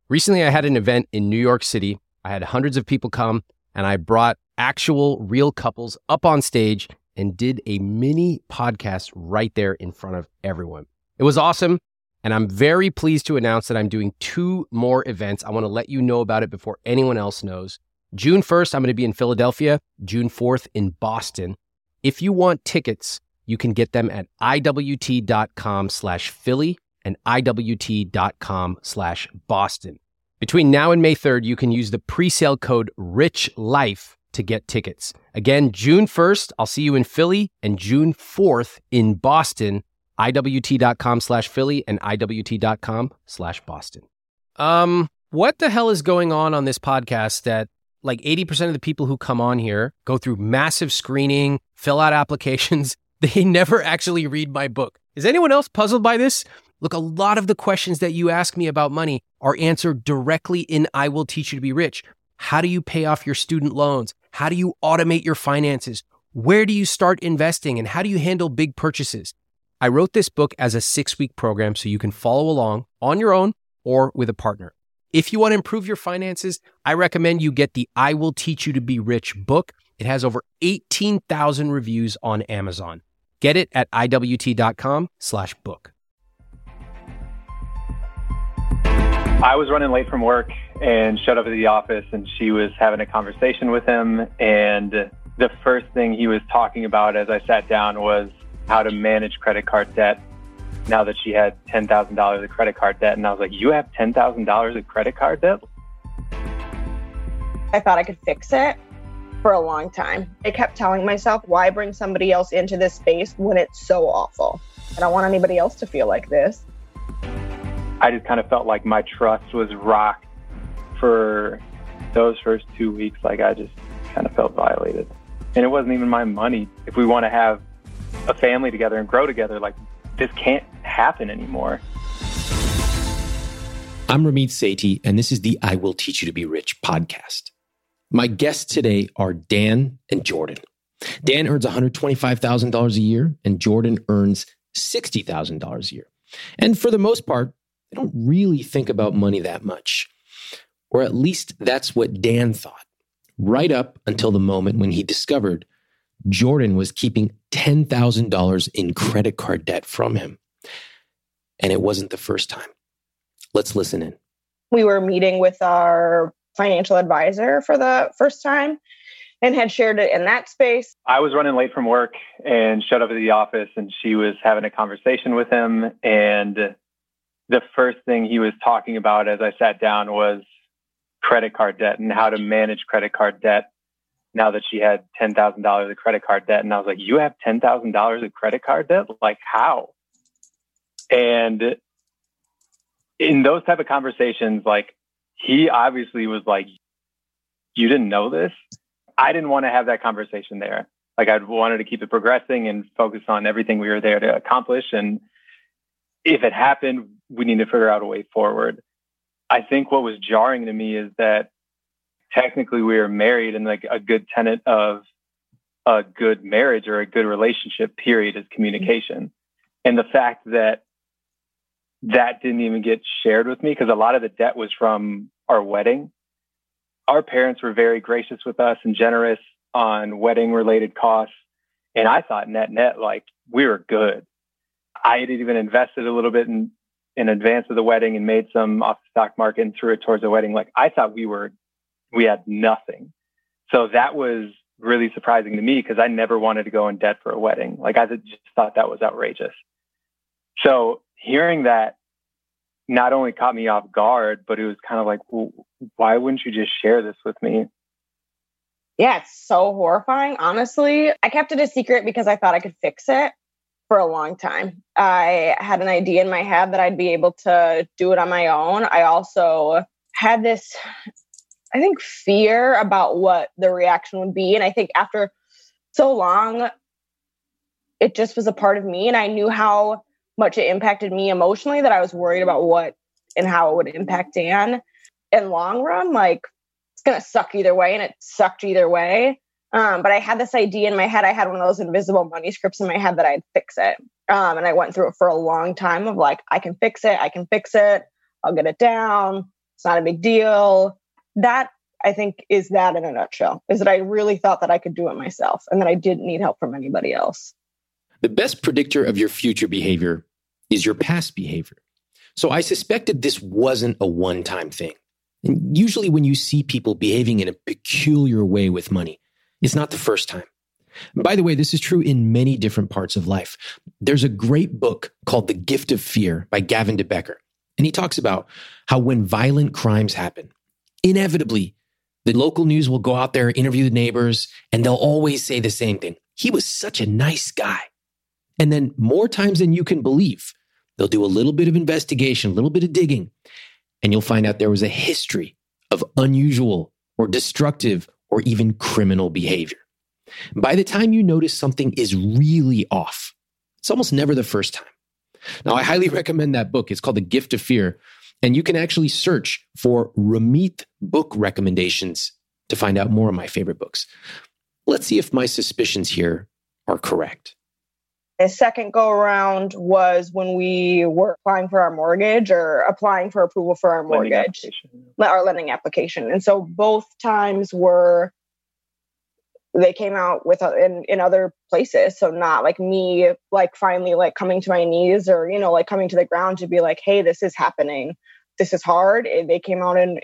Recently, I had an event in New York City. I had hundreds of people come, and I brought actual real couples up on stage and did a mini podcast right there in front of everyone. It was awesome, and I'm very pleased to announce that I'm doing 2 more events. I want to let you know about it before anyone else knows. June 1st, I'm going to be in Philadelphia. June 4th in Boston. If you want tickets, you can get them at iwt.com/Philly and iwt.com/Boston. Between now and May 3rd, you can use the presale code RICHLIFE to get tickets. Again, June 1st, I'll see you in Philly, and June 4th in Boston, iwt.com/Philly and iwt.com/Boston. What the hell is going on this podcast that like 80% of the people who come on here go through massive screening, fill out applications. They never actually read my book. Is anyone else puzzled by this? Look, a lot of the questions that you ask me about money are answered directly in I Will Teach You to Be Rich. How do you pay off your student loans? How do you automate your finances? Where do you start investing? And how do you handle big purchases? I wrote this book as a 6-week program so you can follow along on your own or with a partner. If you want to improve your finances, I recommend you get the I Will Teach You to Be Rich book. It has over 18,000 reviews on Amazon. Get it at iwt.com/book. I was running late from work and showed up at the office, and she was having a conversation with him. And the first thing he was talking about as I sat down was how to manage credit card debt now that she had $10,000 of credit card debt. And I was like, you have $10,000 of credit card debt? I thought I could fix it for a long time. I kept telling myself, why bring somebody else into this space when it's so awful? I don't want anybody else to feel like this. I just kind of felt like my trust was rocked for those first 2 weeks. Like I just kind of felt violated. And it wasn't even my money. If we want to have a family together and grow together, like this can't happen anymore. I'm Ramit Sethi, and this is the I Will Teach You to Be Rich podcast. My guests today are Dan and Jordan. Dan earns $125,000 a year, and Jordan earns $60,000 a year. And for the most part, they don't really think about money that much. Or at least that's what Dan thought, right up until the moment when he discovered Jordan was keeping $10,000 in credit card debt from him. And it wasn't the first time. Let's listen in. We were meeting with our financial advisor for the first time and had shared it in that space. I was running late from work and showed up at the office, and she was having a conversation with him. And the first thing he was talking about as I sat down was credit card debt and how to manage credit card debt now that she had $10,000 of credit card debt. And I was like, you have $10,000 of credit card debt? Like how? And in those type of conversations, like he obviously was like, you didn't know this? I didn't want to have that conversation there. Like I wanted to keep it progressing and focus on everything we were there to accomplish. And if it happened, we need to figure out a way forward. I think what was jarring to me is that technically we were married, and like a good tenet of a good marriage or a good relationship period is communication. And the fact that that didn't even get shared with me, because a lot of the debt was from our wedding. Our parents were very gracious with us and generous on wedding related costs. And I thought net, like we were good. I had even invested a little bit in advance of the wedding and made some off the stock market and threw it towards the wedding. Like I thought we had nothing. So that was really surprising to me because I never wanted to go in debt for a wedding. Like I just thought that was outrageous. So hearing that not only caught me off guard, but it was kind of like, well, why wouldn't you just share this with me? Yeah, it's so horrifying. Honestly, I kept it a secret because I thought I could fix it for a long time. I had an idea in my head that I'd be able to do it on my own. I also had this, I think, fear about what the reaction would be. And I think after so long, it just was a part of me. And I knew how much it impacted me emotionally that I was worried about what and how it would impact Dan. In long run, like it's going to suck either way. And it sucked either way. But I had this idea in my head. I had one of those invisible money scripts in my head that I'd fix it. And I went through it for a long time of like, I can fix it. I'll get it down. It's not a big deal. That, I think, is that in a nutshell, is that I really thought that I could do it myself and that I didn't need help from anybody else. The best predictor of your future behavior is your past behavior. So I suspected this wasn't a one-time thing. And usually when you see people behaving in a peculiar way with money, it's not the first time. And by the way, this is true in many different parts of life. There's a great book called The Gift of Fear by Gavin de Becker. And he talks about how when violent crimes happen, inevitably, the local news will go out there, interview the neighbors, and they'll always say the same thing. He was such a nice guy. And then more times than you can believe, they'll do a little bit of investigation, a little bit of digging, and you'll find out there was a history of unusual or destructive or even criminal behavior. By the time you notice something is really off, it's almost never the first time. Now, I highly recommend that book. It's called The Gift of Fear. And you can actually search for Ramit book recommendations to find out more of my favorite books. Let's see if my suspicions here are correct. The second go around was when we were applying for our mortgage or applying for approval for our mortgage, our lending application. And so both times they came out with in other places. So not like me, like finally like coming to my knees or, like coming to the ground to be like, hey, this is happening. This is hard. They came out in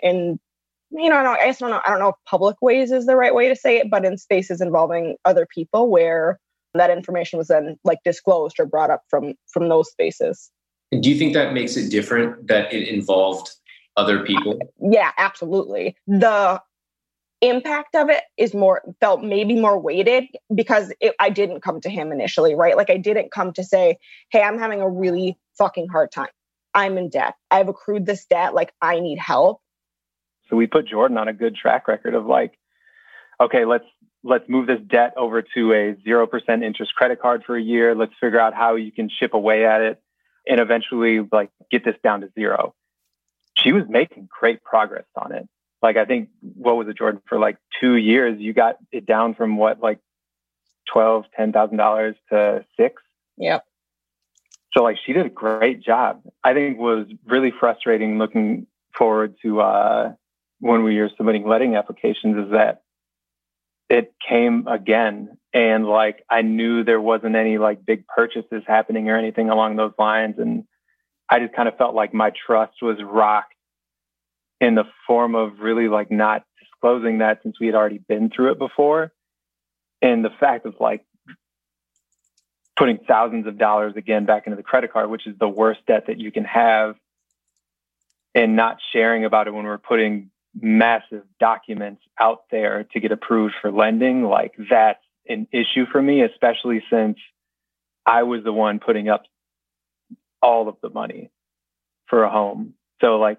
I don't know if public ways is the right way to say it, but in spaces involving other people where that information was then like disclosed or brought up from those spaces. And do you think that makes it different that it involved other people? Yeah, absolutely. The impact of it felt maybe more weighted because I didn't come to him initially, right? Like I didn't come to say, hey, I'm having a really fucking hard time. I'm in debt. I've accrued this debt. Like I need help. So we put Jordan on a good track record of like, okay, let's move this debt over to a 0% interest credit card for a year. Let's figure out how you can chip away at it and eventually like get this down to zero. She was making great progress on it. Like, I think, what was it, Jordan? For like 2 years, you got it down from like $10,000 to $6,000. Yep. So like she did a great job. I think was really frustrating looking forward to when we were submitting letting applications is that it came again. And like, I knew there wasn't any like big purchases happening or anything along those lines. And I just kind of felt like my trust was rocked in the form of really like not disclosing that since we had already been through it before. And the fact of like putting thousands of dollars again back into the credit card, which is the worst debt that you can have, and not sharing about it when we're putting massive documents out there to get approved for lending, like that's an issue for me, especially since I was the one putting up all of the money for a home. So like,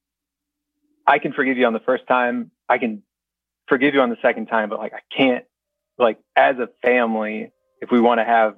I can forgive you on the first time. I can forgive you on the second time, but like, I can't, like as a family, if we want to have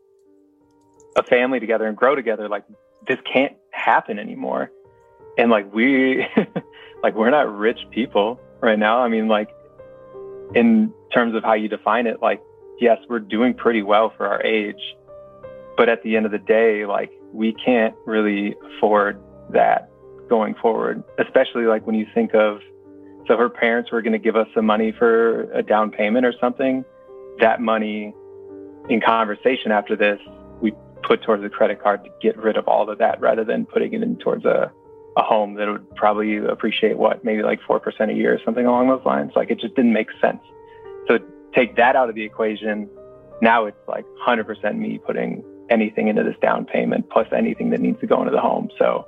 a family together and grow together, like this can't happen anymore. And like we're not rich people right now. I mean, like in terms of how you define it, like, yes, we're doing pretty well for our age, but at the end of the day, like we can't really afford that going forward, especially like when you think of, so her parents were going to give us some money for a down payment or something. That money in conversation after this, we put towards a credit card to get rid of all of that rather than putting it in towards a home that would probably appreciate maybe like 4% a year or something along those lines. Like it just didn't make sense. So take that out of the equation. Now it's like 100% me putting anything into this down payment plus anything that needs to go into the home. So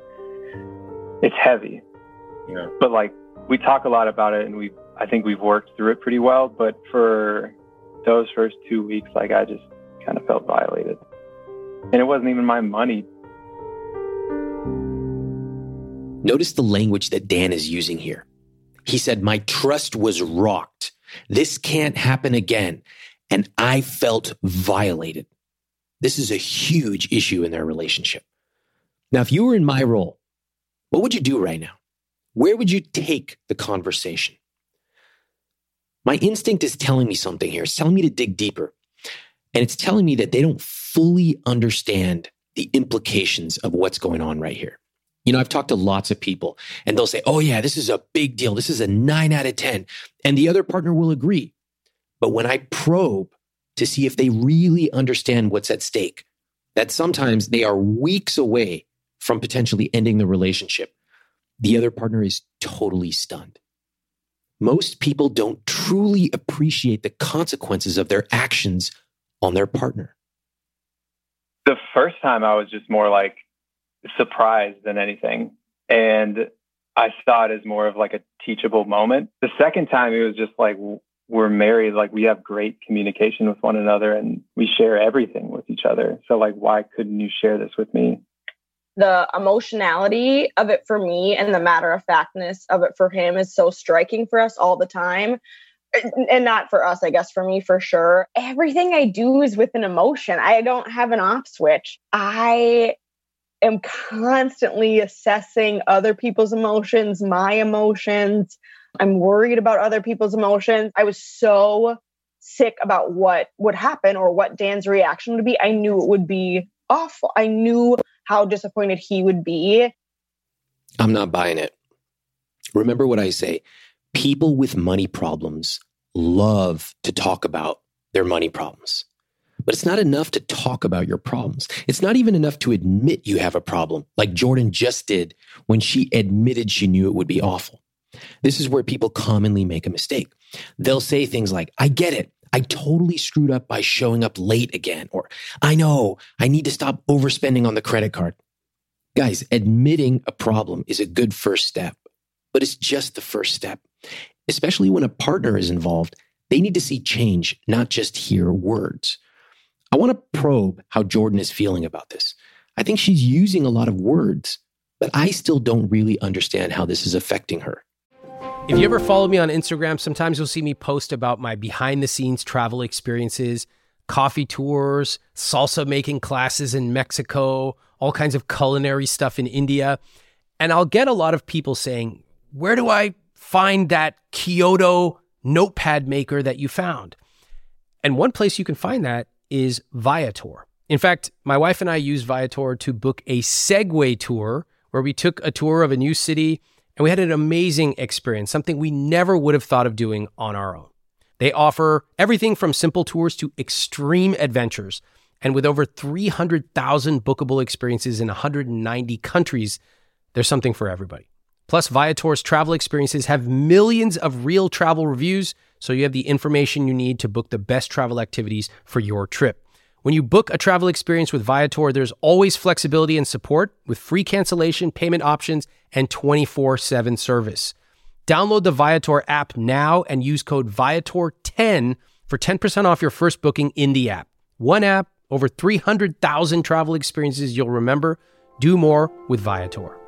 it's heavy, but like we talk a lot about it and I think we've worked through it pretty well, but for those first 2 weeks, like I just kind of felt violated and it wasn't even my money. Notice the language that Dan is using here. He said, my trust was rocked. This can't happen again. And I felt violated. This is a huge issue in their relationship. Now, if you were in my role, what would you do right now? Where would you take the conversation? My instinct is telling me something here. It's telling me to dig deeper. And it's telling me that they don't fully understand the implications of what's going on right here. You know, I've talked to lots of people and they'll say, oh yeah, this is a big deal. This is a 9 out of 10. And the other partner will agree. But when I probe to see if they really understand what's at stake, that sometimes they are weeks away from potentially ending the relationship, the other partner is totally stunned. Most people don't truly appreciate the consequences of their actions on their partner. The first time I was just more like surprised than anything. And I saw it as more of like a teachable moment. The second time it was just like, we're married, like we have great communication with one another and we share everything with each other. So like, why couldn't you share this with me? The emotionality of it for me and the matter-of-factness of it for him is so striking for us all the time. And not for us, I guess, for me, for sure. Everything I do is with an emotion. I don't have an off switch. I am constantly assessing other people's emotions, my emotions. I'm worried about other people's emotions. I was so sick about what would happen or what Dan's reaction would be. I knew it would be awful. I knew how disappointed he would be. I'm not buying it. Remember what I say. People with money problems love to talk about their money problems. But it's not enough to talk about your problems. It's not even enough to admit you have a problem, like Jordan just did when she admitted she knew it would be awful. This is where people commonly make a mistake. They'll say things like, I get it. I totally screwed up by showing up late again. Or, I know, I need to stop overspending on the credit card. Guys, admitting a problem is a good first step, but it's just the first step. Especially when a partner is involved, they need to see change, not just hear words. I want to probe how Jordan is feeling about this. I think she's using a lot of words, but I still don't really understand how this is affecting her. If you ever follow me on Instagram, sometimes you'll see me post about my behind-the-scenes travel experiences, coffee tours, salsa making classes in Mexico, all kinds of culinary stuff in India. And I'll get a lot of people saying, where do I find that Kyoto notepad maker that you found? And one place you can find that is Viator. In fact, my wife and I used Viator to book a Segway tour where we took a tour of a new city and we had an amazing experience, something we never would have thought of doing on our own. They offer everything from simple tours to extreme adventures. And with over 300,000 bookable experiences in 190 countries, there's something for everybody. Plus, Viator's travel experiences have millions of real travel reviews, so you have the information you need to book the best travel activities for your trip. When you book a travel experience with Viator, there's always flexibility and support with free cancellation, payment options, and 24/7 service. Download the Viator app now and use code Viator10 for 10% off your first booking in the app. One app, over 300,000 travel experiences you'll remember. Do more with Viator.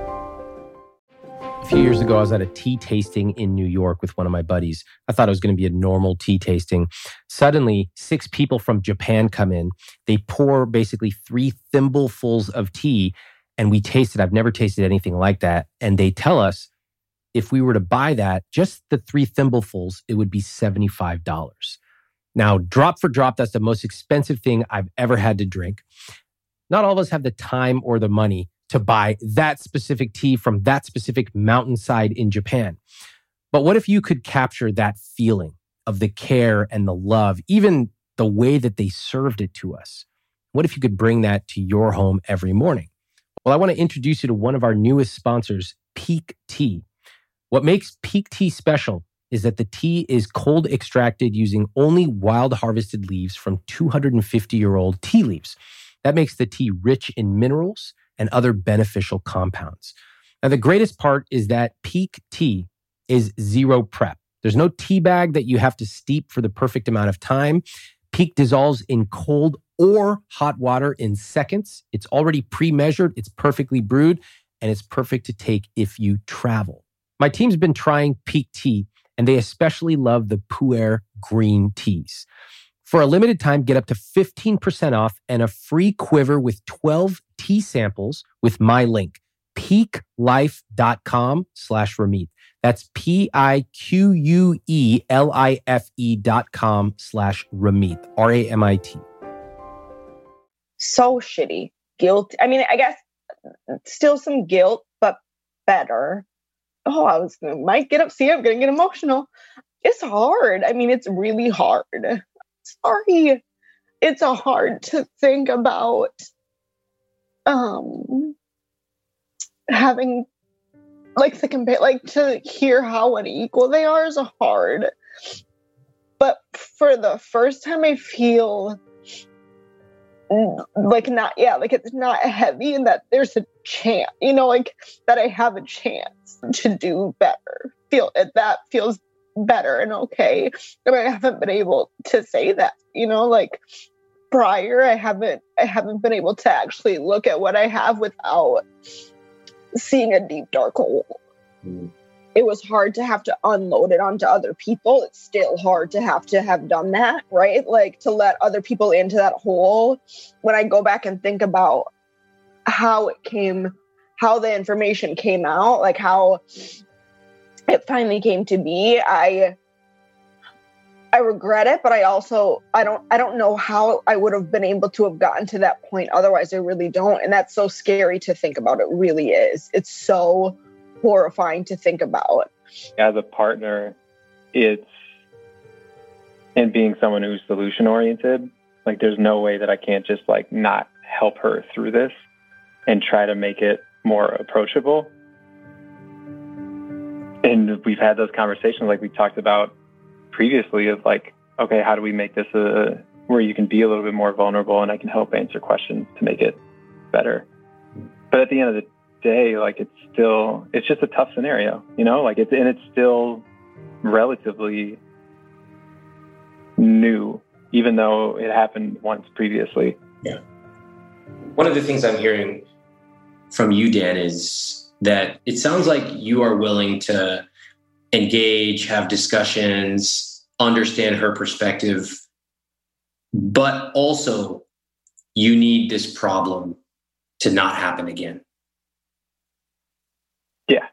A few years ago, I was at a tea tasting in New York with one of my buddies. I thought it was going to be a normal tea tasting. Suddenly, 6 people from Japan come in. They pour basically 3 thimblefuls of tea, and we tasted. I've never tasted anything like that. And they tell us if we were to buy that, just the 3 thimblefuls, it would be $75. Now, drop for drop, that's the most expensive thing I've ever had to drink. Not all of us have the time or the money to buy that specific tea from that specific mountainside in Japan. But what if you could capture that feeling of the care and the love, even the way that they served it to us? What if you could bring that to your home every morning? Well, I want to introduce you to one of our newest sponsors, Pique Tea. What makes Pique Tea special is that the tea is cold extracted using only wild harvested leaves from 250-year-old tea leaves. That makes the tea rich in minerals and other beneficial compounds. Now, the greatest part is that Pique Tea is zero prep. There's no tea bag that you have to steep for the perfect amount of time. Pique dissolves in cold or hot water in seconds. It's already pre-measured, it's perfectly brewed, and it's perfect to take if you travel. My team's been trying Pique Tea, and they especially love the Pu'er green teas. For a limited time, get up to 15% off and a free quiver with 12 tea samples with my link, piquelife.com/Ramit. That's PIQUELIFE.com/Ramit, RAMIT. So shitty. Guilty. I mean, I guess still some guilt, but better. Oh, might get up. See, I'm going to get emotional. It's hard. I mean, it's really hard. Sorry. It's hard to think about having like the compare, like to hear how unequal they are is hard. But for the first time, I feel like it's not heavy, and that there's a chance, like that I have a chance to do better. That feels better and okay. And I haven't been able to say that, like prior, I haven't been able to actually look at what I have without seeing a deep, dark hole. It was hard to have to unload it onto other people. It's still hard to have done that, right? Like to let other people into that hole. When I go back and think about how the information came out, like how it finally came to be, I regret it, but I don't know how I would have been able to have gotten to that point. Otherwise, I really don't. And that's so scary to think about. It really is. It's so horrifying to think about. As a partner, and being someone who's solution oriented, like there's no way that I can't just like not help her through this and try to make it more approachable. And we've had those conversations like we talked about previously of like, okay, how do we make this where you can be a little bit more vulnerable and I can help answer questions to make it better. But at the end of the day, like it's just a tough scenario, like it's still relatively new, even though it happened once previously. Yeah. One of the things I'm hearing from you, Dan, is that it sounds like you are willing to engage, have discussions, understand her perspective, but also you need this problem to not happen again. Yeah.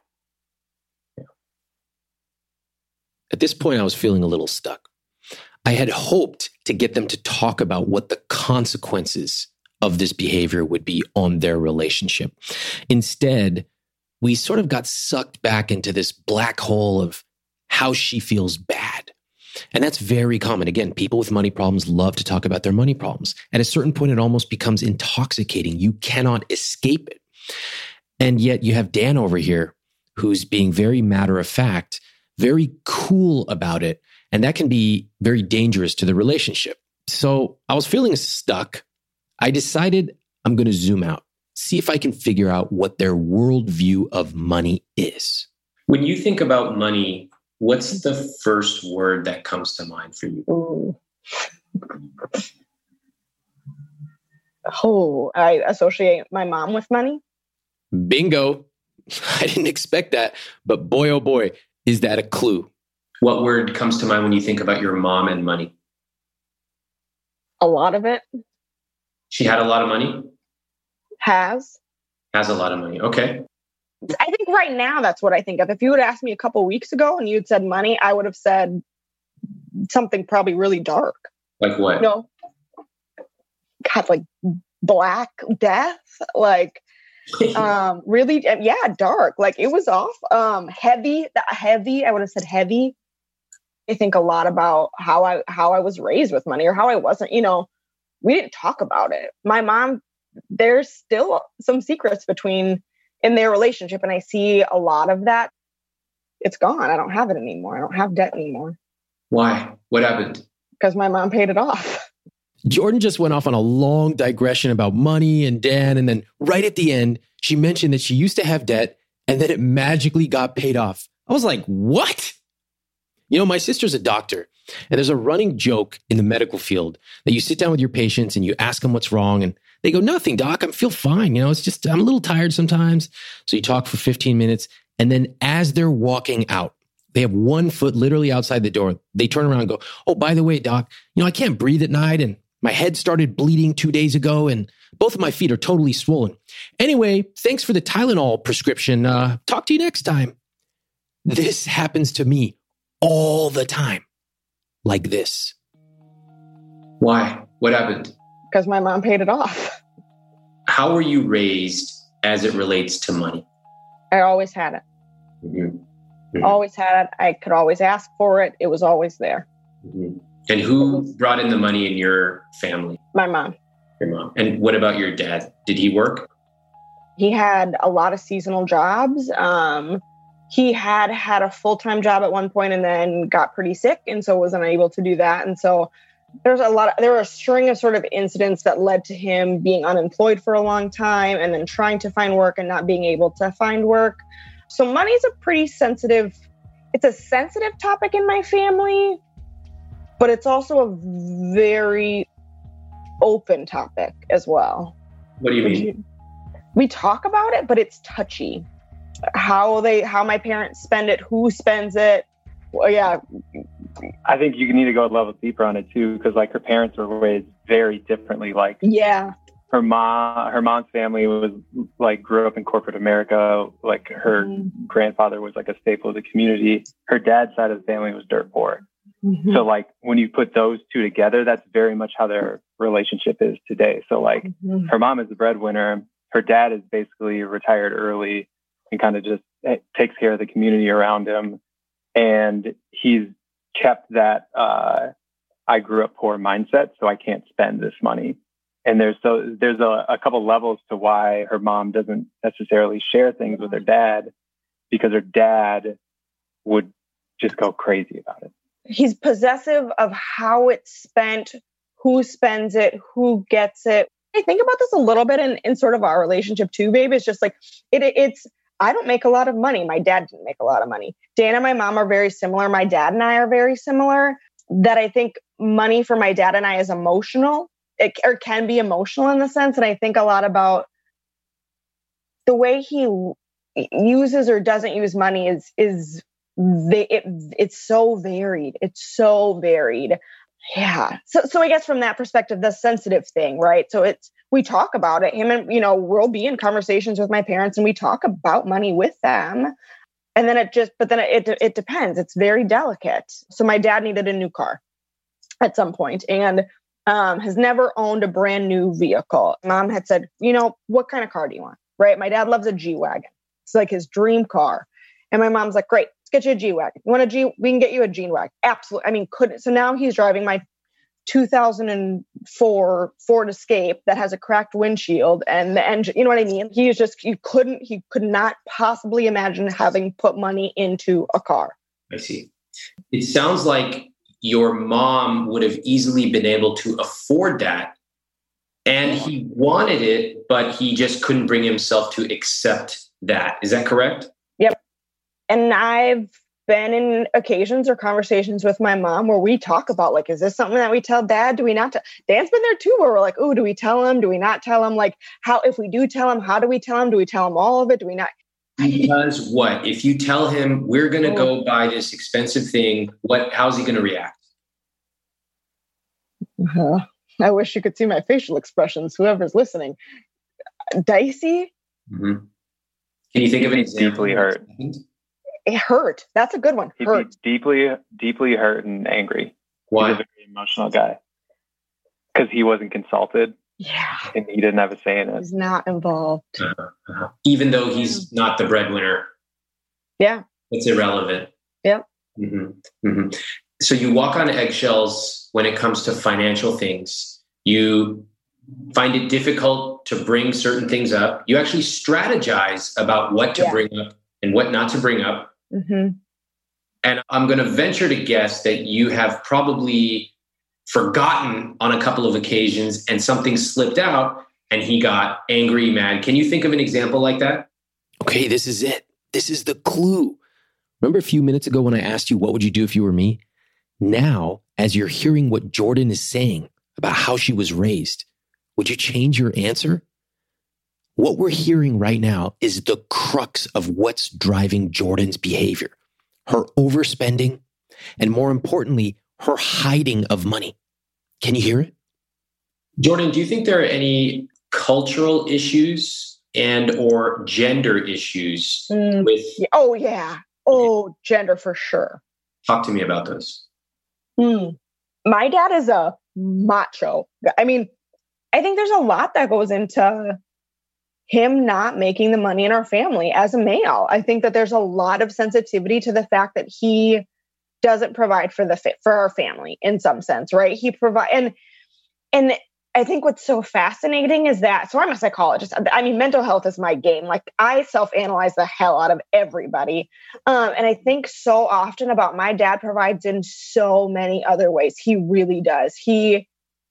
At this point, I was feeling a little stuck. I had hoped to get them to talk about what the consequences of this behavior would be on their relationship. Instead, we sort of got sucked back into this black hole of how she feels bad. And that's very common. Again, people with money problems love to talk about their money problems. At a certain point, it almost becomes intoxicating. You cannot escape it. And yet you have Dan over here who's being very matter of fact, very cool about it. And that can be very dangerous to the relationship. So I was feeling stuck. I decided I'm going to zoom out, see if I can figure out what their worldview of money is. When you think about money, what's the first word that comes to mind for you? I associate my mom with money. Bingo. I didn't expect that, but boy, oh boy, is that a clue. What word comes to mind when you think about your mom and money? A lot of it. She had a lot of money? Has a lot of money. Okay. I think right now that's what I think of. If you would ask me a couple weeks ago and you'd said money, I would have said something probably really dark. Like what? God, like Black Death, like really, yeah, dark. Like it was off. Heavy. I would have said heavy. I think a lot about how I was raised with money, or how I wasn't. We didn't talk about it. My mom, there's still some secrets in their relationship, and I see a lot of that. It's gone. I don't have it anymore. I don't have debt anymore. Why? What happened? Because my mom paid it off. Jordan just went off on a long digression about money and Dan, and then right at the end, she mentioned that she used to have debt and then it magically got paid off. I was like, what? My sister's a doctor, and there's a running joke in the medical field that you sit down with your patients and you ask them what's wrong, and they go, nothing, doc, I feel fine. It's just, I'm a little tired sometimes. So you talk for 15 minutes, and then as they're walking out, they have one foot literally outside the door. They turn around and go, oh, by the way, doc, I can't breathe at night, and my head started bleeding 2 days ago, and both of my feet are totally swollen. Anyway, thanks for the Tylenol prescription. Talk to you next time. This happens to me all the time. Like this. Why? What happened? Because my mom paid it off. How were you raised as it relates to money? I always had it. Mm-hmm. Mm-hmm. Always had it. I could always ask for it. It was always there. Mm-hmm. And who brought in the money in your family? My mom. Your mom. And what about your dad? Did he work? He had a lot of seasonal jobs. He had a full-time job at one point and then got pretty sick, and so wasn't able to do that. And so there were a string of sort of incidents that led to him being unemployed for a long time and then trying to find work and not being able to find work. So money's it's a sensitive topic in my family, but it's also a very open topic as well. What do you mean? We talk about it, but it's touchy. How my parents spend it, who spends it. Well, yeah. I think you need to go a level deeper on it too, because like her parents were raised very differently. Like, yeah, her mom's family was like grew up in corporate America. Like her grandfather was like a staple of the community. Her dad's side of the family was dirt poor. Mm-hmm. So like when you put those two together, that's very much how their relationship is today. So like her mom is the breadwinner. Her dad is basically retired early and kind of just takes care of the community around him. And he's kept that I grew up poor mindset, so I can't spend this money. And there's a couple levels to why her mom doesn't necessarily share things with her dad, because her dad would just go crazy about it. He's possessive of how it's spent, who spends it, who gets it. I think about this a little bit in sort of our relationship too, babe. It's just like, it's, I don't make a lot of money. My dad didn't make a lot of money. Dan and my mom are very similar. My dad and I are very similar. That I think money for my dad and I is emotional, or can be emotional in the sense. And I think a lot about the way he uses or doesn't use money it's so varied. It's so varied. Yeah. So I guess from that perspective, the sensitive thing, right? So we talk about it. Him and, we'll be in conversations with my parents and we talk about money with them. And then it depends. It's very delicate. So my dad needed a new car at some point and has never owned a brand new vehicle. Mom had said, what kind of car do you want? Right? My dad loves a G-Wagon. It's like his dream car. And my mom's like, great, let's get you a G-Wagon. You want a G? We can get you a G-Wagon. Absolutely. I mean, so now he's driving my 2004 Ford Escape that has a cracked windshield and the engine, you know what I mean? He could not possibly imagine having put money into a car. I see. It sounds like your mom would have easily been able to afford that and he wanted it, but he just couldn't bring himself to accept that. Is that correct? Yep. And I've been in occasions or conversations with my mom where we talk about, like, is this something that we tell dad? Do we not? Dan's been there too, where we're like, oh, do we tell him? Do we not tell him? Like, how, if we do tell him, how do we tell him? Do we tell him all of it? Do we not? Because what? If you tell him we're going to go buy this expensive thing, how's he going to react? I wish you could see my facial expressions, whoever's listening. Dicey. Mm-hmm. Can you think of an example? Deeply hurt. It hurt. That's a good one. He'd hurt. be deeply hurt and angry. Why? He's a very emotional guy. Because he wasn't consulted. Yeah. And he didn't have a say in it. He's not involved. Even though he's not the breadwinner. Yeah. It's irrelevant. Yep. Mm-hmm. Mm-hmm. So you walk on eggshells when it comes to financial things. You find it difficult to bring certain things up. You actually strategize about what to bring up and what not to bring up. Mm-hmm. And I'm going to venture to guess that you have probably forgotten on a couple of occasions and something slipped out and he got angry, mad. Can you think of an example like that? Okay, this is it. This is the clue. Remember a few minutes ago when I asked you, what would you do if you were me? Now, as you're hearing what Jordan is saying about how she was raised, would you change your answer? What we're hearing right now is the crux of what's driving Jordan's behavior. Her overspending, and more importantly, her hiding of money. Can you hear it? Jordan, do you think there are any cultural issues and or gender issues with... Oh, yeah. Oh, gender for sure. Talk to me about those. My dad is a macho. I mean, I think there's a lot that goes into him not making the money in our family as a male. I think that there's a lot of sensitivity to the fact that he doesn't provide for our family in some sense, right? He provide, and I think what's so fascinating is that, so I'm a psychologist. I mean, mental health is my game. Like, I self-analyze the hell out of everybody. And I think so often about my dad provides in so many other ways. He really does. He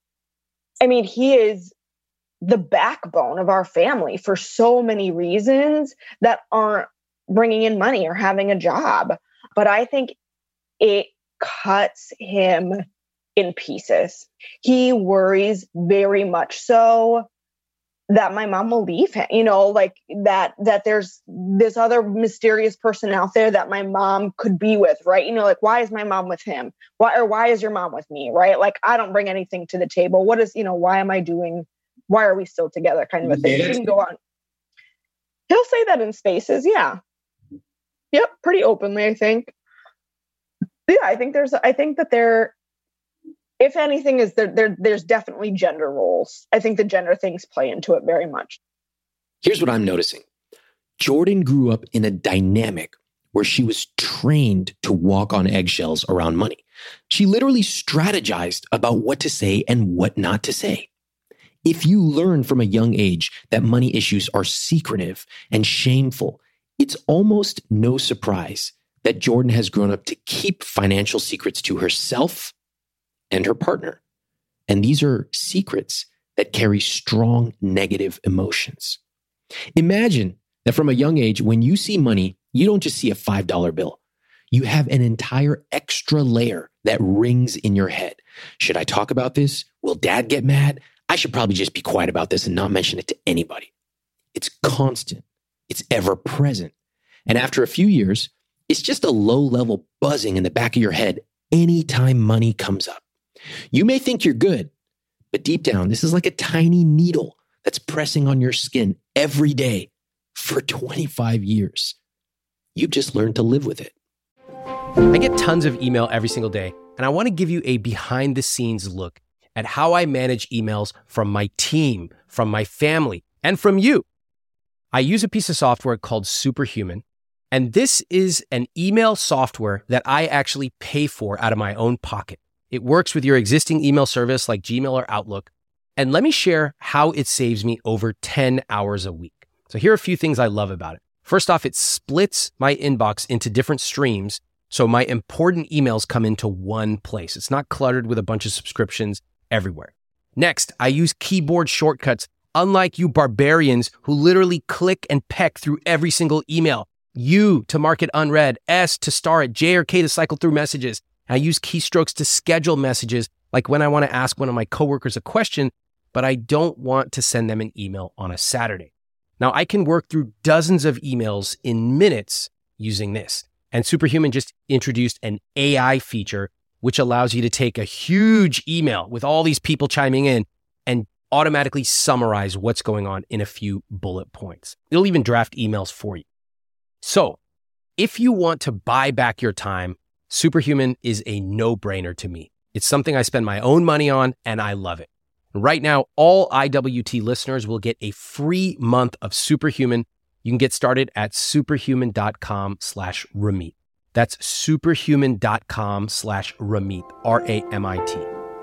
is the backbone of our family for so many reasons that aren't bringing in money or having a job. But I think it cuts him in pieces. He worries very much so that my mom will leave him, like that there's this other mysterious person out there that my mom could be with, right? Like, why is my mom with him? Why is your mom with me, right? Like, I don't bring anything to the table. Why are we still together, kind of a thing. He can go on. He'll say that in spaces. Yeah. Yep. Pretty openly, I think. Yeah. I think that there, if anything, is there's definitely gender roles. I think the gender things play into it very much. Here's what I'm noticing. Jordan grew up in a dynamic where she was trained to walk on eggshells around money. She literally strategized about what to say and what not to say. If you learn from a young age that money issues are secretive and shameful, it's almost no surprise that Jordan has grown up to keep financial secrets to herself and her partner. And these are secrets that carry strong negative emotions. Imagine that from a young age, when you see money, you don't just see a $5 bill. You have an entire extra layer that rings in your head. Should I talk about this? Will dad get mad? I should probably just be quiet about this and not mention it to anybody. It's constant. It's ever present. And after a few years, it's just a low-level buzzing in the back of your head anytime money comes up. You may think you're good, but deep down, this is like a tiny needle that's pressing on your skin every day for 25 years. You've just learned to live with it. I get tons of email every single day, and I want to give you a behind-the-scenes look at how I manage emails from my team, from my family, and from you. I use a piece of software called Superhuman, and this is an email software that I actually pay for out of my own pocket. It works with your existing email service like Gmail or Outlook, and let me share how it saves me over 10 hours a week. So here are a few things I love about it. First off, it splits my inbox into different streams, so my important emails come into one place. It's not cluttered with a bunch of subscriptions everywhere. Next, I use keyboard shortcuts, unlike you barbarians who literally click and peck through every single email. U to mark it unread, S to star it, J or K to cycle through messages. I use keystrokes to schedule messages, like when I want to ask one of my coworkers a question, but I don't want to send them an email on a Saturday. Now, I can work through dozens of emails in minutes using this. And Superhuman just introduced an AI feature which allows you to take a huge email with all these people chiming in and automatically summarize what's going on in a few bullet points. It'll even draft emails for you. So if you want to buy back your time, Superhuman is a no-brainer to me. It's something I spend my own money on, and I love it. Right now, all IWT listeners will get a free month of Superhuman. You can get started at superhuman.com/Ramit. That's superhuman.com/Ramit, R-A-M-I-T.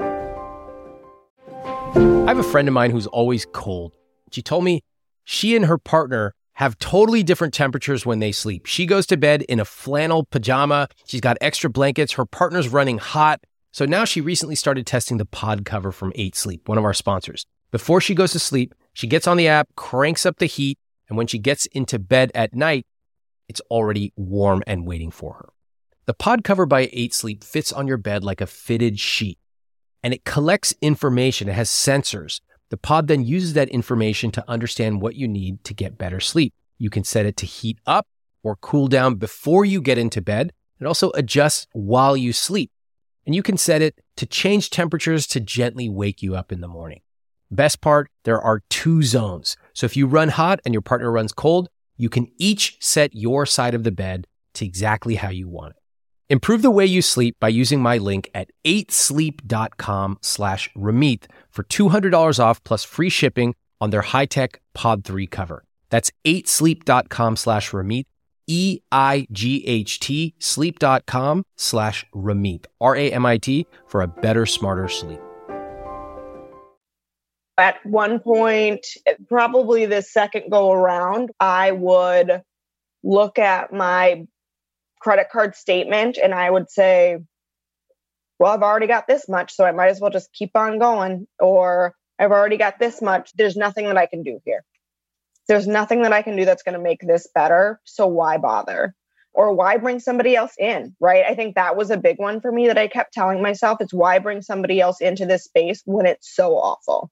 I have a friend of mine who's always cold. She told me she and her partner have totally different temperatures when they sleep. She goes to bed in a flannel pajama. She's got extra blankets. Her partner's running hot. So now she recently started testing the pod cover from 8 Sleep, one of our sponsors. Before she goes to sleep, she gets on the app, cranks up the heat, and when she gets into bed at night, it's already warm and waiting for her. The pod cover by 8 Sleep fits on your bed like a fitted sheet, and it collects information. It has sensors. The pod then uses that information to understand what you need to get better sleep. You can set it to heat up or cool down before you get into bed. It also adjusts while you sleep. And you can set it to change temperatures to gently wake you up in the morning. Best part, there are 2 zones. So if you run hot and your partner runs cold, you can each set your side of the bed to exactly how you want it. Improve the way you sleep by using my link at 8sleep.com/Ramit for $200 off plus free shipping on their high-tech Pod 3 cover. That's 8sleep.com/Ramit, EIGHT, sleep.com/Ramit, RAMIT, for a better, smarter sleep. At one point, probably the second go around, I would look at my credit card statement and I would say, well, I've already got this much, so I might as well just keep on going. Or I've already got this much. There's nothing that I can do here. There's nothing that I can do that's going to make this better. So why bother? Or why bring somebody else in, right? I think that was a big one for me that I kept telling myself. It's why bring somebody else into this space when it's so awful?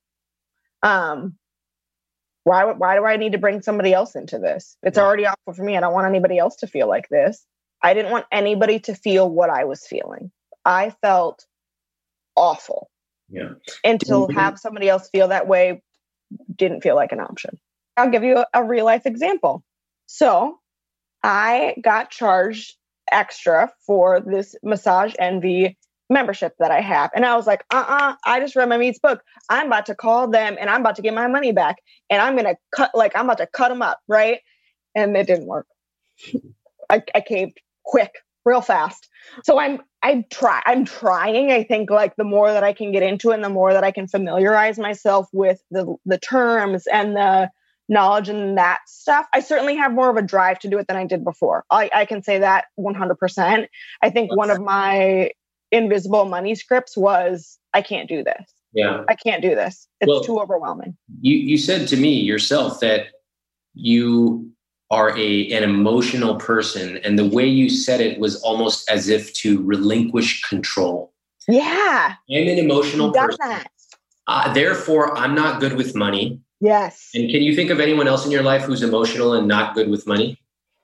Why do I need to bring somebody else into this? It's already awful for me. I don't want anybody else to feel like this. I didn't want anybody to feel what I was feeling. I felt awful. Yeah. And to have somebody else feel that way didn't feel like an option. I'll give you a real life example. So I got charged extra for this Massage Envy membership that I have. And I was like, I just read my Meets book. I'm about to call them and I'm about to get my money back. And I'm about to cut them up, right? And it didn't work. I caved quick, real fast. So I'm trying. I think like the more that I can get into it and the more that I can familiarize myself with the terms and the knowledge and that stuff, I certainly have more of a drive to do it than I did before. I can say that 100%. I think one of my invisible money scripts was, I can't do this. Yeah. I can't do this. It's too overwhelming. You said to me yourself that you are an emotional person, and the way you said it was almost as if to relinquish control. Yeah. I'm an emotional person. That. Therefore, I'm not good with money. Yes. And can you think of anyone else in your life who's emotional and not good with money?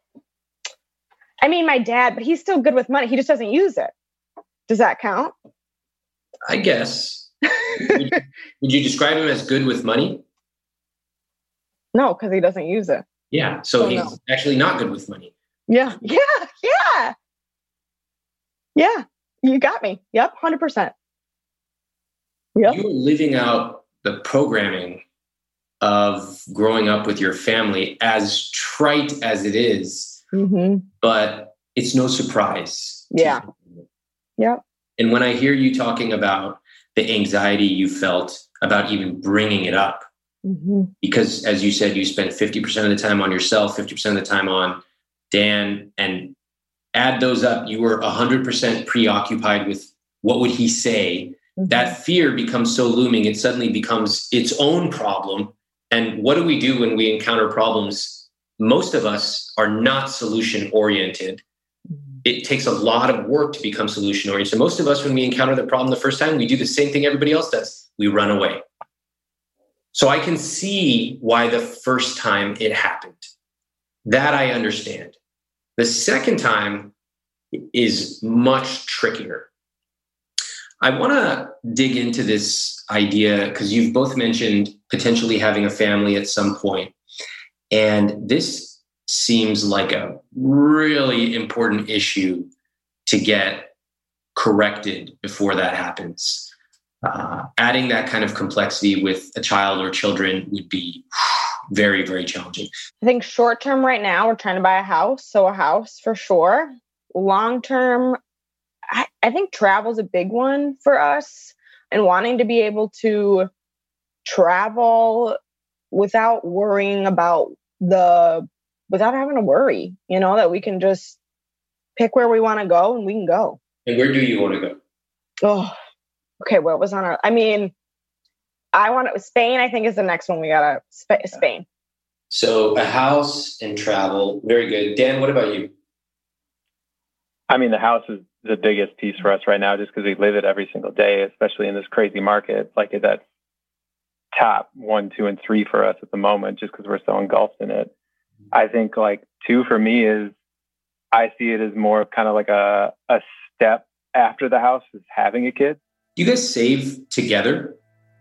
I mean, my dad, but he's still good with money. He just doesn't use it. Does that count? I guess. Would you describe him as good with money? No, because he doesn't use it. Yeah. So he's actually not good with money. Yeah. You got me. Yep. 100%. Yep. You're living out the programming of growing up with your family, as trite as it is, but it's no surprise. Yeah. Yeah. And when I hear you talking about the anxiety you felt about even bringing it up, because as you said, you spent 50% of the time on yourself, 50% of the time on Dan, and add those up, you were 100% preoccupied with what would he say. That fear becomes so looming, it suddenly becomes its own problem. And what do we do when we encounter problems? Most of us are not solution oriented. It takes a lot of work to become solution oriented. So most of us, when we encounter the problem the first time, we do the same thing everybody else does. We run away. So I can see why the first time it happened. That I understand. The second time is much trickier. I want to dig into this idea because you've both mentioned potentially having a family at some point. And this seems like a really important issue to get corrected before that happens. Adding that kind of complexity with a child or children would be very, very challenging. I think short term right now, we're trying to buy a house. So a house for sure. Long term, I think travel is a big one for us, and wanting to be able to travel without worrying about without having to worry, that we can just pick where we want to go and we can go. And where do you want to go? Oh, okay. What was on Spain, I think is the next one. We got Spain. So a house and travel. Very good. Dan, what about you? I mean, the house is the biggest piece for us right now, just because we live it every single day, especially in this crazy market. Like that's top 1, 2, and 3 for us at the moment, just because we're so engulfed in it. I think like 2 for me is I see it as more of kind of like a step after the house is having a kid. Do you guys save together?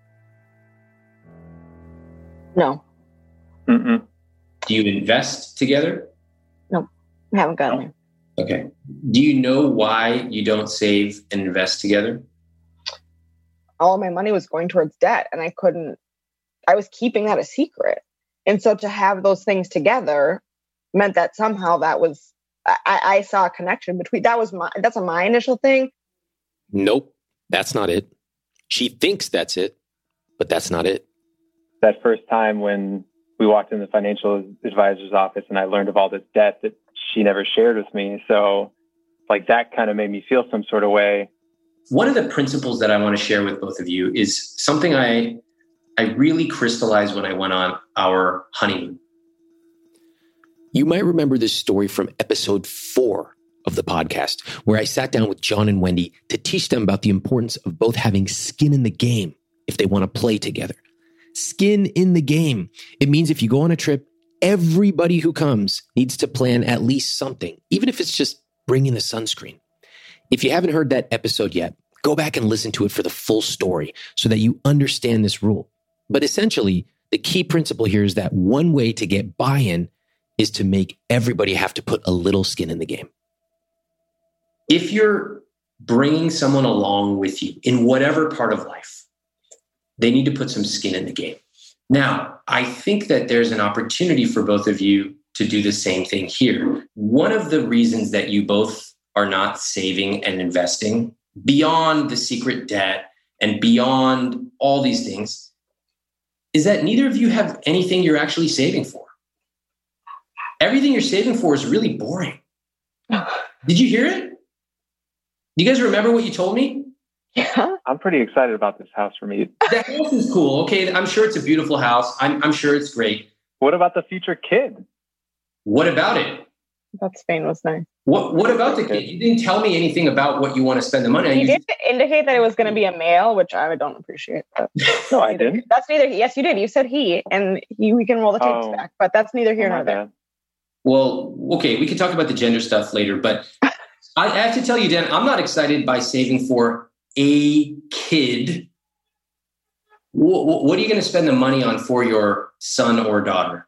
No. Mm-mm. Do you invest together? No, we haven't gotten there. Okay. Do you know why you don't save and invest together? All of my money was going towards debt, and I was keeping that a secret. And so to have those things together meant that somehow that was, I saw a connection between, that's my initial thing. Nope, that's not it. She thinks that's it, but that's not it. That first time when we walked in the financial advisor's office and I learned of all this debt that she never shared with me. So like that kind of made me feel some sort of way. One of the principles that I want to share with both of you is something I really crystallized when I went on our honeymoon. You might remember this story from episode 4 of the podcast, where I sat down with John and Wendy to teach them about the importance of both having skin in the game if they want to play together. Skin in the game. It means if you go on a trip, everybody who comes needs to plan at least something, even if it's just bringing the sunscreen. If you haven't heard that episode yet, go back and listen to it for the full story so that you understand this rule. But essentially, the key principle here is that one way to get buy-in is to make everybody have to put a little skin in the game. If you're bringing someone along with you in whatever part of life, they need to put some skin in the game. Now, I think that there's an opportunity for both of you to do the same thing here. One of the reasons that you both are not saving and investing beyond the secret debt and beyond all these things is that neither of you have anything you're actually saving for. Everything you're saving for is really boring. Did you hear it? Do you guys remember what you told me? Yeah. I'm pretty excited about this house for me. The house is cool. Okay, I'm sure it's a beautiful house. I'm sure it's great. What about the future kid? What about it? That Spain was nice. What about the kid? You didn't tell me anything about what you want to spend the money on. You did indicate that it was going to be a male, which I don't appreciate. No, I didn't. That's neither. Yes, you did. You said he, and we can roll the tapes back, but that's neither here nor there. Well, okay, we can talk about the gender stuff later, but I have to tell you, Dan, I'm not excited by saving for a kid. What are you going to spend the money on for your son or daughter?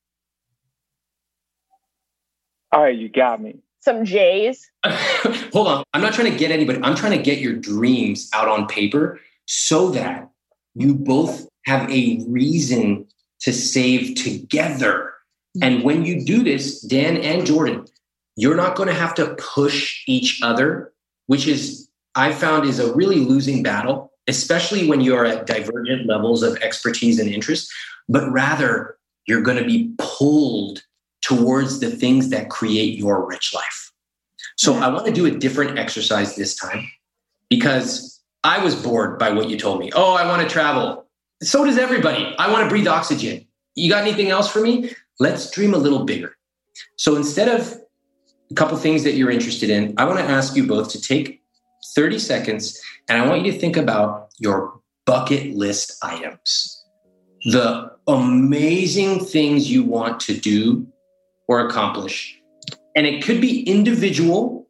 All right, you got me. Some J's. Hold on. I'm not trying to get anybody. I'm trying to get your dreams out on paper so that you both have a reason to save together. And when you do this, Dan and Jordan, you're not going to have to push each other, which is, I found, is a really losing battle, especially when you're at divergent levels of expertise and interest, but rather you're going to be pulled towards the things that create your rich life. So I want to do a different exercise this time because I was bored by what you told me. Oh, I want to travel. So does everybody. I want to breathe oxygen. You got anything else for me? Let's dream a little bigger. So instead of a couple things that you're interested in, I want to ask you both to take 30 seconds and I want you to think about your bucket list items. The amazing things you want to do or accomplish. And it could be individual.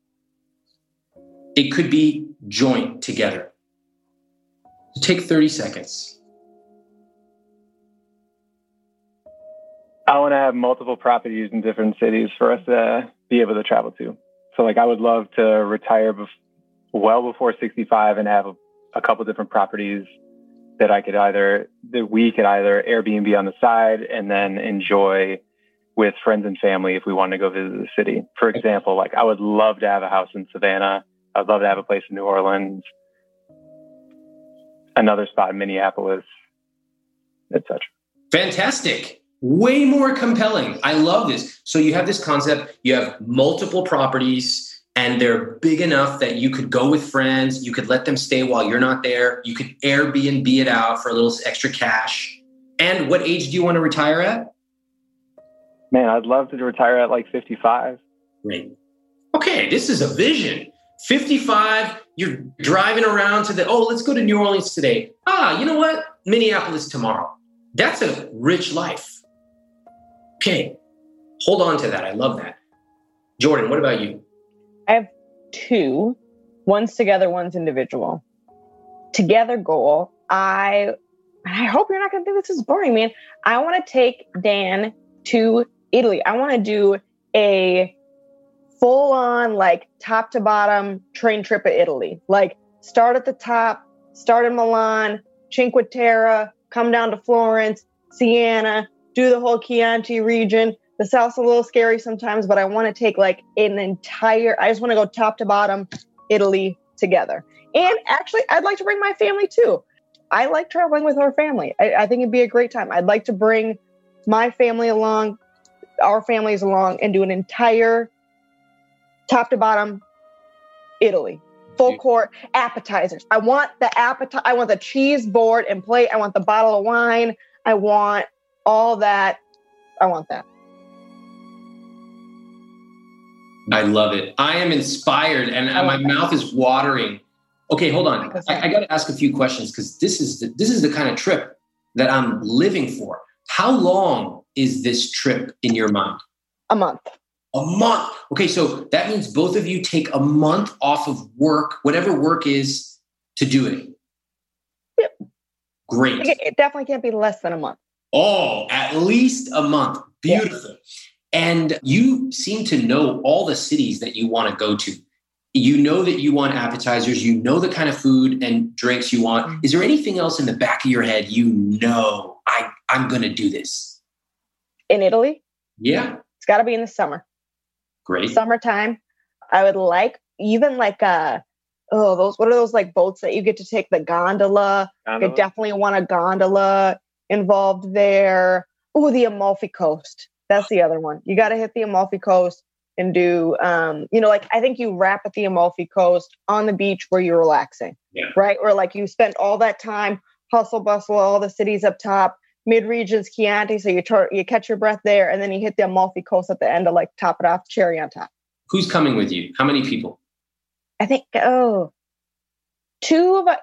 It could be joint together. So take 30 seconds. I want to have multiple properties in different cities for us to be able to travel to. So like I would love to retire well before 65 and have a couple different properties that we could either Airbnb on the side and then enjoy with friends and family if we wanted to go visit the city. For example, like I would love to have a house in Savannah. I would love to have a place in New Orleans, another spot in Minneapolis, etc. Fantastic. Way more compelling. I love this. So you have this concept, you have multiple properties and they're big enough that you could go with friends. You could let them stay while you're not there. You could Airbnb it out for a little extra cash. And what age do you want to retire at? Man, I'd love to retire at like 55. Great. Okay, this is a vision. 55, you're driving around let's go to New Orleans today. You know what? Minneapolis tomorrow. That's a rich life. Okay, hold on to that. I love that. Jordan, what about you? I have 2. One's together, one's individual. Together goal, I hope you're not going to think this is boring, man. I want to take Dan to Italy. I want to do a full-on, like, top to bottom train trip of Italy. Like, start at the top, start in Milan, Cinque Terre, come down to Florence, Siena, do the whole Chianti region. The South's a little scary sometimes, but I want to take like I just want to go top to bottom Italy together. And actually, I'd like to bring my family too. I like traveling with our family. I think it'd be a great time. I'd like to bring my family along, our families along, and do an entire top to bottom Italy. Full court appetizers. I want the cheese board and plate. I want the bottle of wine. I want all that. I want that. I love it. I am inspired and my mouth is watering. Okay, hold on. I got to ask a few questions because this is the kind of trip that I'm living for. How long is this trip in your mind? A month. A month. Okay, so that means both of you take a month off of work, whatever work is, to do it. Yep. Great. It definitely can't be less than a month. Oh, at least a month. Beautiful. Yeah. And you seem to know all the cities that you want to go to. You know that you want appetizers. You know the kind of food and drinks you want. Is there anything else in the back of your head I'm going to do this? In Italy? Yeah. It's got to be in the summer. Great. Summertime. I would like even like what are those like boats that you get to take, the gondola? I definitely want a gondola involved there. Oh, the Amalfi Coast. That's the other one. You got to hit the Amalfi Coast and do, I think you wrap at the Amalfi Coast on the beach where you're relaxing, right? Or like you spent all that time, hustle bustle, all the cities up top, mid-regions, Chianti. So you catch your breath there and then you hit the Amalfi Coast at the end to like top it off, cherry on top. Who's coming with you? How many people? I think, two of us.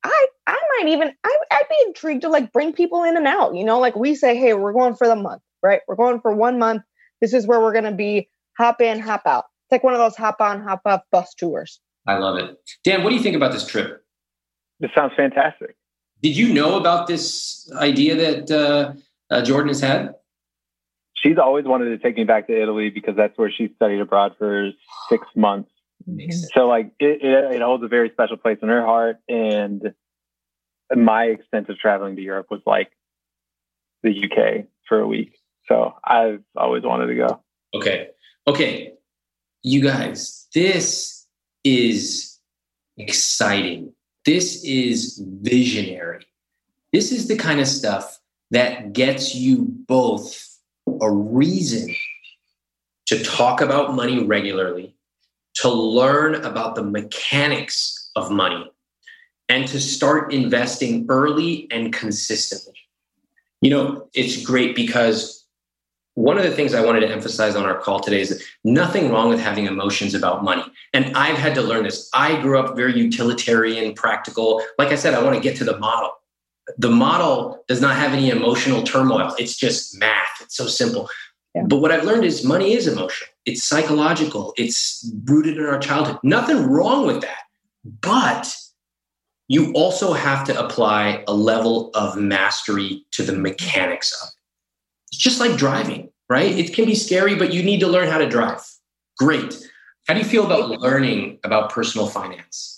I'd be intrigued to like bring people in and out, like we say, hey, we're going for the month, right? We're going for 1 month. This is where we're going to be. Hop in, hop out. It's like one of those hop on, hop off bus tours. I love it. Dan, what do you think about this trip? This sounds fantastic. Did you know about this idea that Jordan has had? She's always wanted to take me back to Italy because that's where she studied abroad for 6 months. So like it holds a very special place in her heart. And my extent of traveling to Europe was like the UK for a week. So I've always wanted to go. Okay. You guys, this is exciting. This is visionary. This is the kind of stuff that gets you both a reason to talk about money regularly, to learn about the mechanics of money, and to start investing early and consistently. It's great because one of the things I wanted to emphasize on our call today is that nothing wrong with having emotions about money. And I've had to learn this. I grew up very utilitarian, practical. Like I said, I want to get to the model. The model does not have any emotional turmoil. It's just math. It's so simple. Yeah. But what I've learned is money is emotional. It's psychological. It's rooted in our childhood. Nothing wrong with that. But you also have to apply a level of mastery to the mechanics of it. It's just like driving, right? It can be scary, but you need to learn how to drive. Great. How do you feel about learning about personal finance?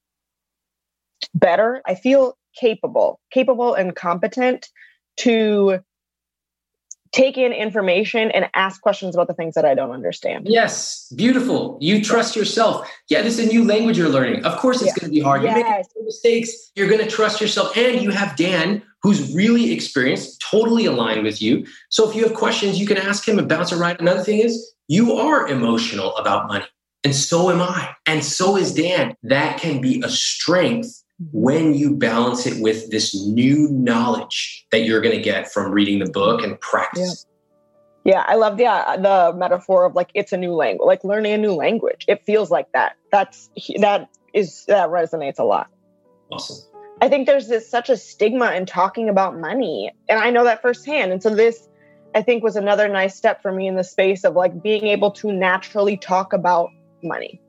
Better. I feel capable and competent to take in information and ask questions about the things that I don't understand. Yes. Beautiful. You trust yourself. Yeah, this is a new language you're learning. Of course it's going to be hard. You make mistakes. You're going to trust yourself. And you have Dan, who's really experienced, totally aligned with you. So if you have questions, you can ask him and bounce it right. Another thing is you are emotional about money. And so am I. And so is Dan. That can be a strength when you balance it with this new knowledge that you're going to get from reading the book and practice. Yeah, I love the metaphor of like it's a new language, like learning a new language. It feels like that. That resonates a lot. Awesome. I think there's such a stigma in talking about money, and I know that firsthand. And so this, I think, was another nice step for me in the space of like being able to naturally talk about money.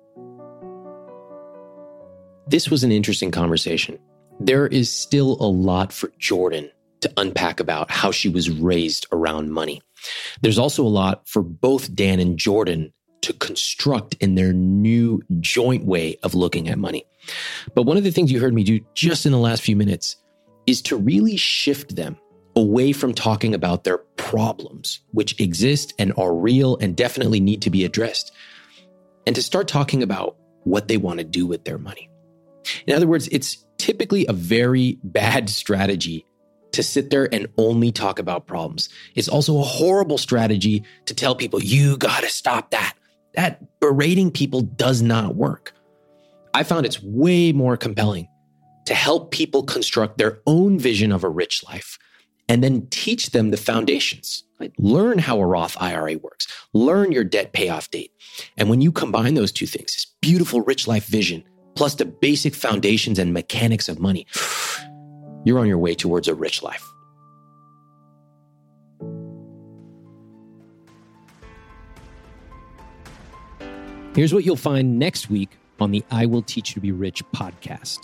This was an interesting conversation. There is still a lot for Jordan to unpack about how she was raised around money. There's also a lot for both Dan and Jordan to construct in their new joint way of looking at money. But one of the things you heard me do just in the last few minutes is to really shift them away from talking about their problems, which exist and are real and definitely need to be addressed, and to start talking about what they want to do with their money. In other words, it's typically a very bad strategy to sit there and only talk about problems. It's also a horrible strategy to tell people, you got to stop that. That berating people does not work. I found it's way more compelling to help people construct their own vision of a rich life and then teach them the foundations. Like, learn how a Roth IRA works. Learn your debt payoff date. And when you combine those two things, this beautiful rich life vision, plus the basic foundations and mechanics of money, you're on your way towards a rich life. Here's what you'll find next week on the I Will Teach You to Be Rich podcast.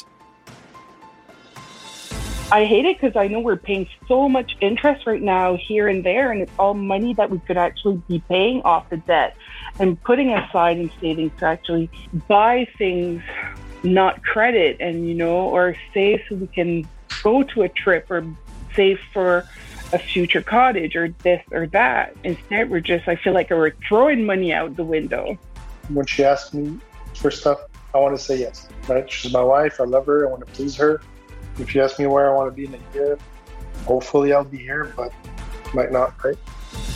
I hate it because I know we're paying so much interest right now here and there, and it's all money that we could actually be paying off the debt and putting aside in savings to actually buy things, not credit, and, or save so we can go to a trip or save for a future cottage or this or that. Instead, I feel like we're throwing money out the window. When she asks me for stuff, I want to say yes, right? She's my wife. I love her. I want to please her. If you ask me where I want to be in a year, hopefully I'll be here, but might not, right?